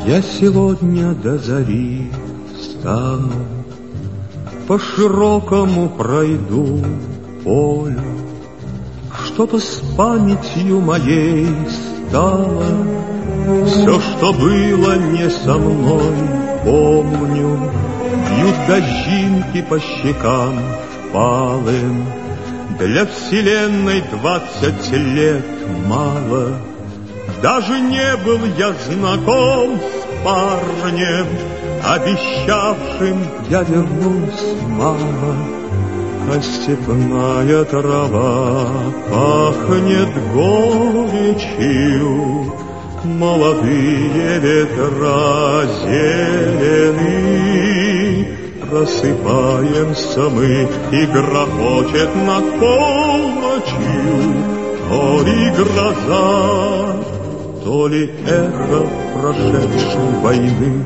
Я сегодня до зари встану, по широкому пройду полю, что-то с памятью моей стало. Все, что было не со мной, помню. Бьют дождинки по щекам впалым. Для вселенной 20 лет мало. Даже не был я знаком с парнем, обещавшим я вернусь, мама. А степная трава пахнет горечью, молодые ветра зелени. Просыпаемся мы, и грохочет над полночью то ли гроза, то ли эхо прошедшей войны.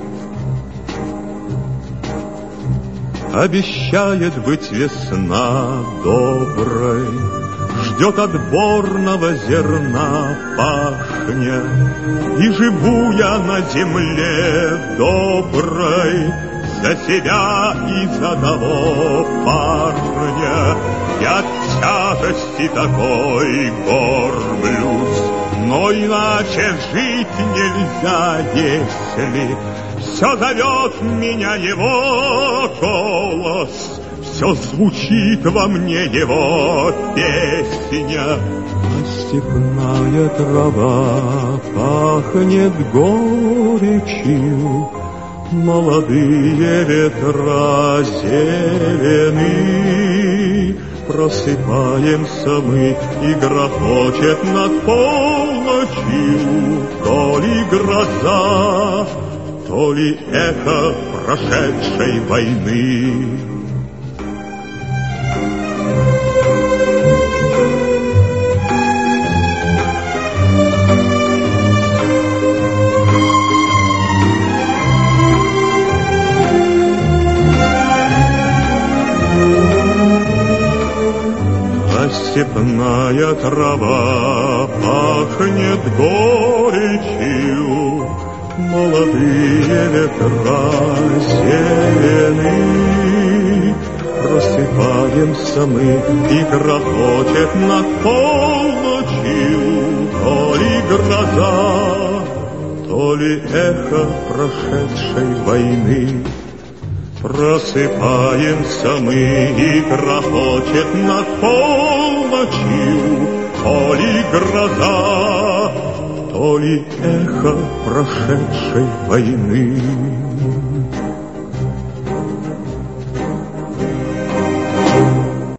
Обещает быть весна доброй, ждет отборного зерна пашня. И живу я на земле доброй за себя и за того парня. Я от тяжести такой горблюсь, но иначе жить нельзя, если все зовет меня его голос, все звучит во мне его песня. А степная трава пахнет горечью, молодые ветра зелени. Просыпаемся мы, и грохочет над полночью то ли гроза, то ли эхо прошедшей войны. Степная трава пахнет горечью, молодые ветра зелени. Просыпаемся мы, и грохочет над полночью то ли гроза, то ли эхо прошедшей войны. Просыпаемся мы, и грохочет над полночью то ли гроза, то ли эхо прошедшей войны.